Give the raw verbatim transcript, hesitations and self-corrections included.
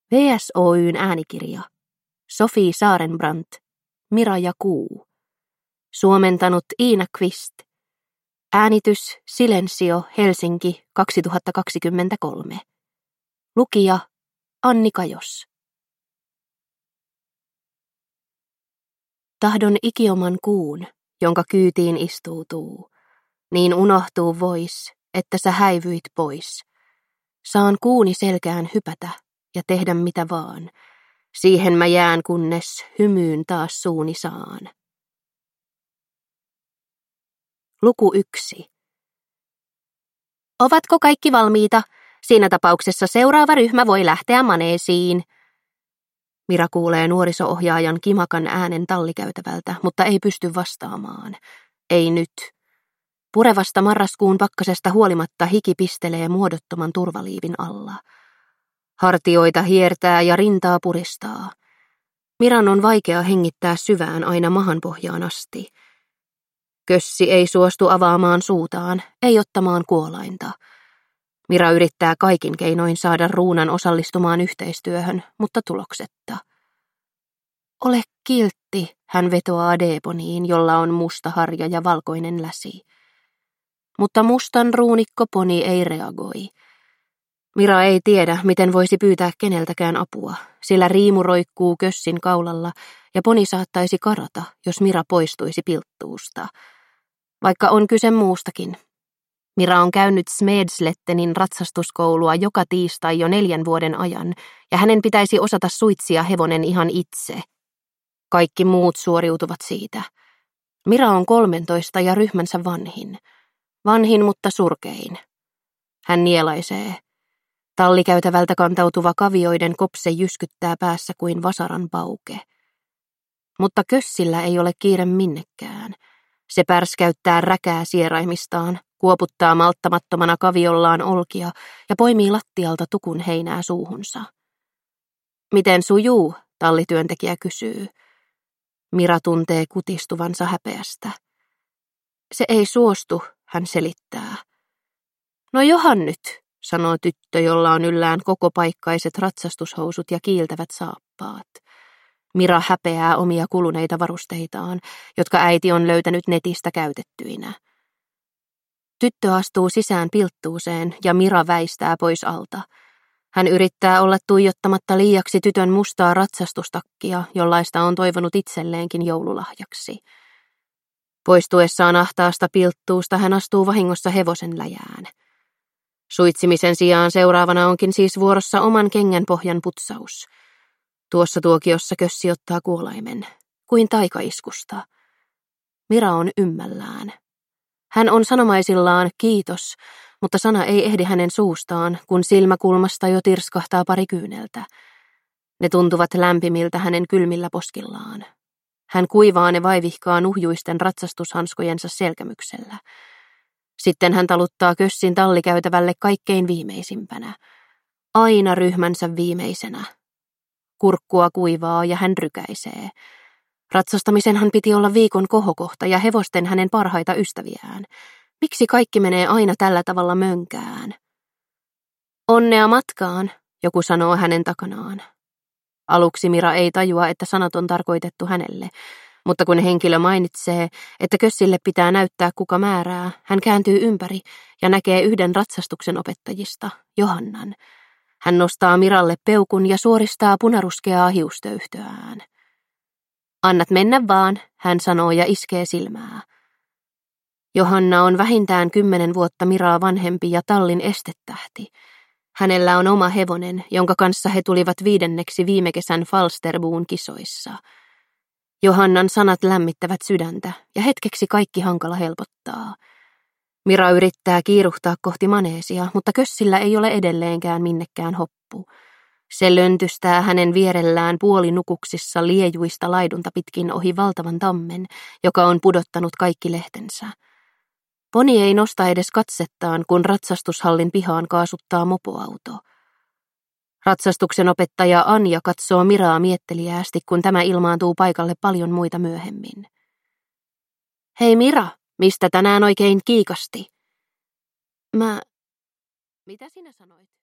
V S Oy:n äänikirja. Sofie Sarenbrant. Mira ja Kuu. Suomentanut Iina Qvist. Äänitys Silensio Helsinki kaksituhattakaksikymmentäkolme. Lukija Anni Kajos. Tahdon ikioman kuun, jonka kyytiin istuutuu. Niin unohtuu vois, että sä häivyit pois. Saan kuuni selkään hypätä ja tehdä mitä vaan. Siihen mä jään, kunnes hymyyn taas suuni saan. Luku yksi. Ovatko kaikki valmiita? Siinä tapauksessa seuraava ryhmä voi lähteä maneesiin. Mira kuulee nuoriso-ohjaajan kimakan äänen tallikäytävältä, mutta ei pysty vastaamaan. Ei nyt. Purevasta marraskuun pakkasesta huolimatta hiki pistelee muodottoman turvaliivin alla. Hartioita hiertää ja rintaa puristaa. Miran on vaikea hengittää syvään aina mahanpohjaan asti. Kössi ei suostu avaamaan suutaan, ei ottamaan kuolainta. Mira yrittää kaikin keinoin saada Ruunan osallistumaan yhteistyöhön, mutta tuloksetta. Ole kiltti, hän vetoaa Deponiin, jolla on musta harja ja valkoinen läsi. Mutta mustan ruunikko poni ei reagoi. Mira ei tiedä, miten voisi pyytää keneltäkään apua, sillä riimu roikkuu kössin kaulalla ja poni saattaisi karata, jos Mira poistuisi pilttuusta. Vaikka on kyse muustakin. Mira on käynyt Smedslettenin ratsastuskoulua joka tiistai jo neljän vuoden ajan, ja hänen pitäisi osata suitsia hevonen ihan itse. Kaikki muut suoriutuvat siitä. Mira on kolmentoista ja ryhmänsä vanhin. Vanhin, mutta surkein. Hän nielaisee. Tallikäytävältä kantautuva kavioiden kopse jyskyttää päässä kuin vasaran pauke. Mutta kössillä ei ole kiire minnekään. Se pärskäyttää räkää sieraimistaan, kuoputtaa malttamattomana kaviollaan olkia ja poimii lattialta tukun heinää suuhunsa. Miten sujuu, tallityöntekijä kysyy. Mira tuntee kutistuvansa häpeästä. Se ei suostu, hän selittää. No johan nyt, sanoo tyttö, jolla on yllään koko paikkaiset ratsastushousut ja kiiltävät saappaat. Mira häpeää omia kuluneita varusteitaan, jotka äiti on löytänyt netistä käytettyinä. Tyttö astuu sisään pilttuuseen ja Mira väistää pois alta. Hän yrittää olla tuijottamatta liiaksi tytön mustaa ratsastustakkia, jollaista on toivonut itselleenkin joululahjaksi. Poistuessaan ahtaasta pilttuusta hän astuu vahingossa hevosen läjään. Suitsimisen sijaan seuraavana onkin siis vuorossa oman kengän pohjan putsaus. Tuossa tuokiossa kössi ottaa kuolaimen, kuin taikaiskusta. Mira on ymmällään. Hän on sanomaisillaan kiitos, mutta sana ei ehdi hänen suustaan, kun silmäkulmasta jo tirskahtaa pari kyyneltä. Ne tuntuvat lämpimiltä hänen kylmillä poskillaan. Hän kuivaa ne vaivihkaa nuhjuisten ratsastushanskojensa selkämyksellä. Sitten hän taluttaa kössin tallikäytävälle kaikkein viimeisimpänä. Aina ryhmänsä viimeisenä. Kurkkua kuivaa ja hän rykäisee. Ratsastamisenhan piti olla viikon kohokohta ja hevosten hänen parhaita ystäviään. Miksi kaikki menee aina tällä tavalla mönkään? Onnea matkaan, joku sanoo hänen takanaan. Aluksi Mira ei tajua, että sanat on tarkoitettu hänelle, mutta kun henkilö mainitsee, että kössille pitää näyttää kuka määrää, hän kääntyy ympäri ja näkee yhden ratsastuksen opettajista, Johannan. Hän nostaa Miralle peukun ja suoristaa punaruskeaa hiustöyhtöään. Annat mennä vaan, hän sanoo ja iskee silmää. Johanna on vähintään kymmenen vuotta Miraa vanhempi ja tallin estetähti. Hänellä on oma hevonen, jonka kanssa he tulivat viidenneksi viime kesän Falsterboon kisoissa. Johannan sanat lämmittävät sydäntä ja hetkeksi kaikki hankala helpottaa. Mira yrittää kiiruhtaa kohti maneesia, mutta kössillä ei ole edelleenkään minnekään hoppu. Se löntystää hänen vierellään puolinukuksissa liejuista laidunta pitkin ohi valtavan tammen, joka on pudottanut kaikki lehtensä. Poni ei nosta edes katsettaan, kun ratsastushallin pihaan kaasuttaa mopoauto. Ratsastuksen opettaja Anja katsoo Miraa mietteliäästi, kun tämä ilmaantuu paikalle paljon muita myöhemmin. Hei Mira, mistä tänään oikein kiikasti? Mä... Mitä sinä sanoit?